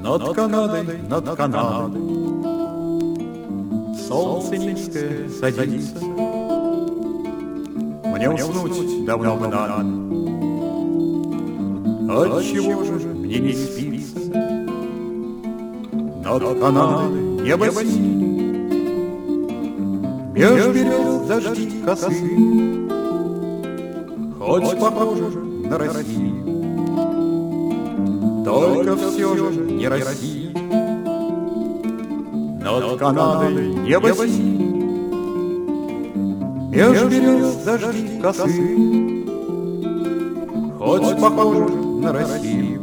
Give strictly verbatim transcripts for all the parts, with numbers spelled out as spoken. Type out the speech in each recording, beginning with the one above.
Над Канадой, над Канадой солнце низкое садится. Мне уснуть давно бы надо, отчего же мне не спится? Над Канадой небо синее, меж берез дожди косые, хоть похоже на Россию, только все же не Россия. Над Канадой небо синее, меж берез дожди косые, хоть похоже на Россию,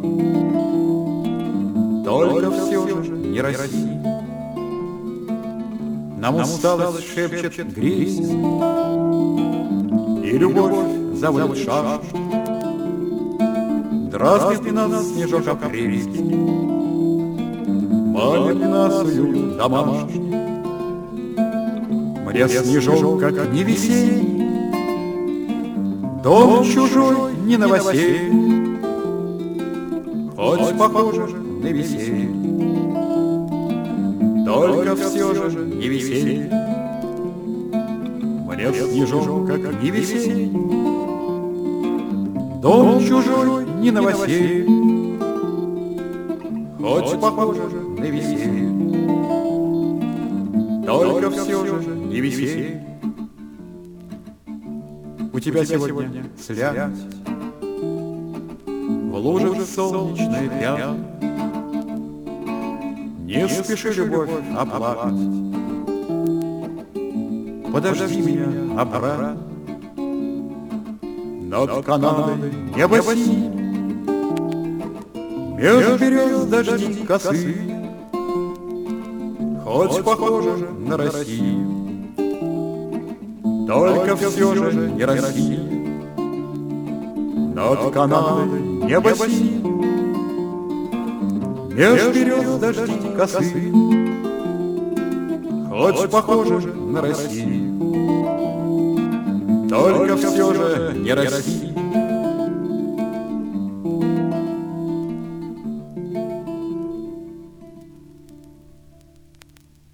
только все же не Россия. Нам усталость шепчет грейся, и любовь зовет шашку. Дразнит нас снежок апрельский, манит нас уют домашний. Мне снежок, как не весенний, дом чужой не новоселье, хоть похоже на веселье, только все же не веселье. Мне снежок, как не весенний, дом чужой не новоселье, хоть похоже на веселье, только все же не веселье. У тебя сегодня слякоть, в лужах солнечная пята. Не спеши, любовь, оплакать, подожди меня обратно. Над Канадой небо синее, меж берез дожди косые, хоть похоже на Россию, только все же не Россия. Над Канадой небо синее, меж берез дожди косые, хоть похоже на Россию, только все же не Россия.